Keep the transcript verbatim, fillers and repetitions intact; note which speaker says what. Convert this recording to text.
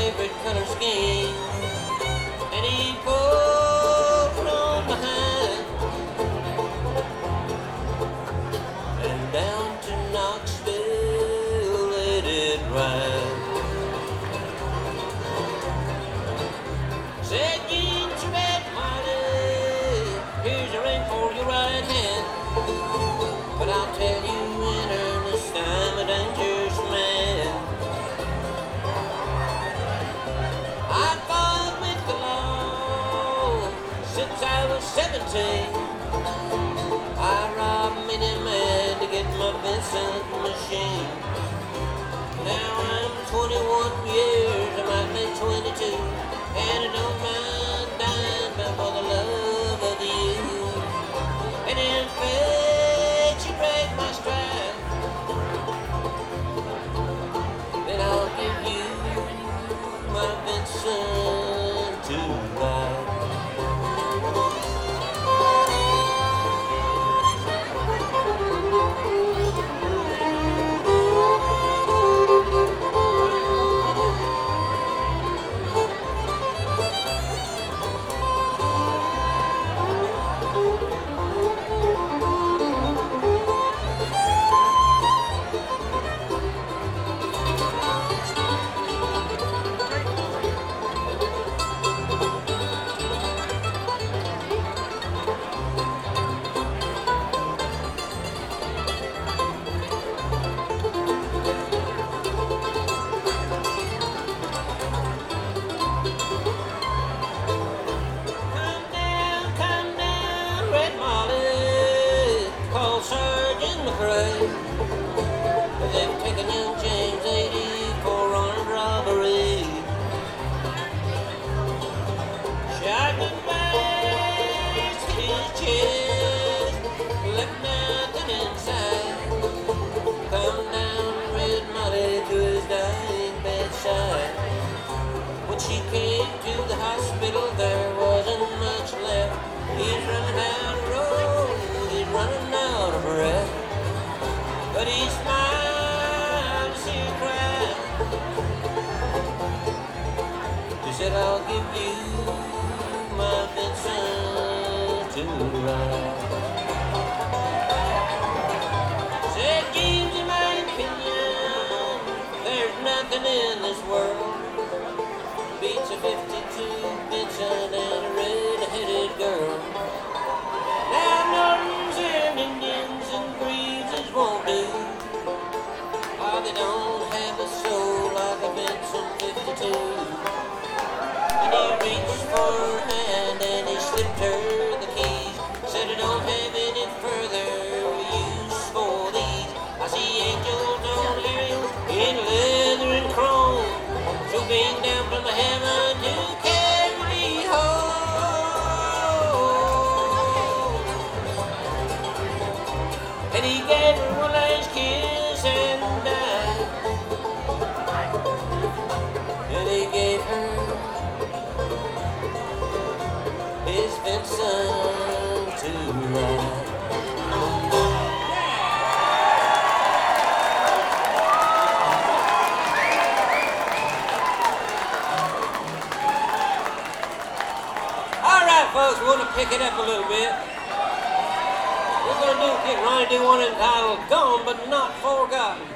Speaker 1: favorite color scheme, and he pulled from behind and down to Knoxville let it ride. Said, "Get your red Molly, here's a ring for your right hand, but I'll tell you in earnest I'm a dangerous man. I fought with the law since I was seventeen. I robbed many men to get my Vincent machine. Now I'm twenty-one years, I might be twenty-two, and I don't mind dying but for the love of you. And in fate you break my stride, then I'll give you my Vincent to ride." They've taken young James eighty for armed robbery. Shot the face in his chest, left nothing inside. Come down Red Molly to his dying bedside. When she came to the hospital, there wasn't much left. He's running down the road, he's running out of breath. But he smiled to see her cry. He said, "I'll give you my Vincent to ride." Said, "James, in my opinion, there's nothing in this world beats a fifty-two Vincent and a red-headed girl. Now Nortons and Indians and Greaves won't do, or they don't have a soul like a Vincent fifty-two. And he reached for her hand and he slipped her the keys. Said, "I don't have any further use for these. I see angels on aerials in leather and chrome, swooping down from the heaven to carry me home." And he gave her one last kiss and died. And he gave her his Vincent to ride. All right, folks, we want to pick it up a little bit. We're going to do, get Ronnie do one entitled "Gone But Not Forgotten."